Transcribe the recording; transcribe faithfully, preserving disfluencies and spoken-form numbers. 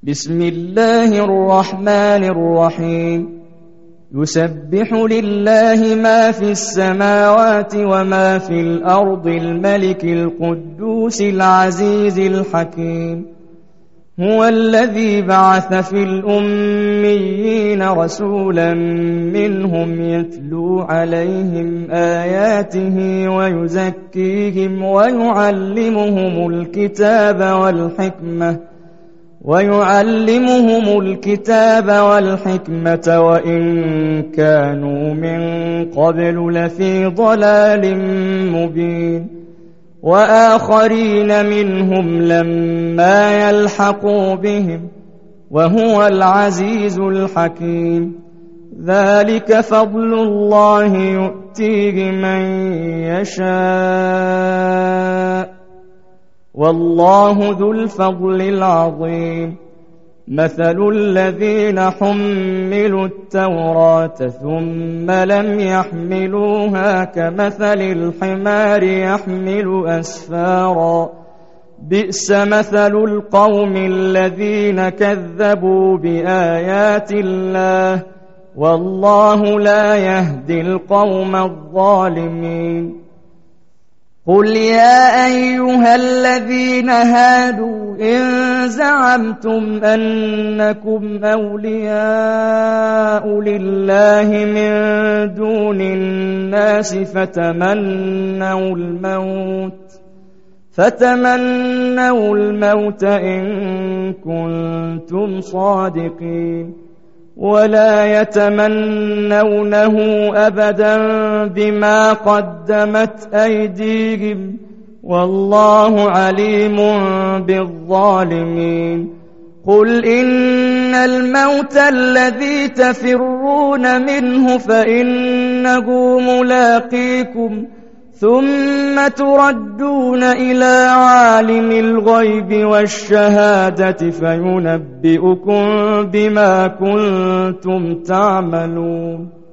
بسم الله الرحمن الرحيم يسبح لله ما في السماوات وما في الأرض الملك القدوس العزيز الحكيم هو الذي بعث في الأميين رسولا منهم يتلو عليهم آياته ويزكيهم ويعلمهم الكتاب والحكمة ويعلمهم الكتاب والحكمة وإن كانوا من قبل لفي ضلال مبين وآخرين منهم لما يلحقوا بهم وهو العزيز الحكيم ذلك فضل الله يؤتيه من يشاء والله ذو الفضل العظيم مثل الذين حملوا التوراة ثم لم يحملوها كمثل الحمار يحمل أسفارا بئس مثل القوم الذين كذبوا بآيات الله والله لا يهدي القوم الظالمين قل يا أيها الذين هادوا إن زعمتم أنكم أولياء لله من دون الناس فتمنوا الموت فتمنوا الموت إن كنتم صادقين ولا يتمنونه أبدا بما قدمت أيديهم والله عليم بالظالمين قل إن الموت الذي تفرون منه فإنه ملاقيكم ثم تردون إلى عالم الغيب والشهادة فينبئكم بما كنتم تعملون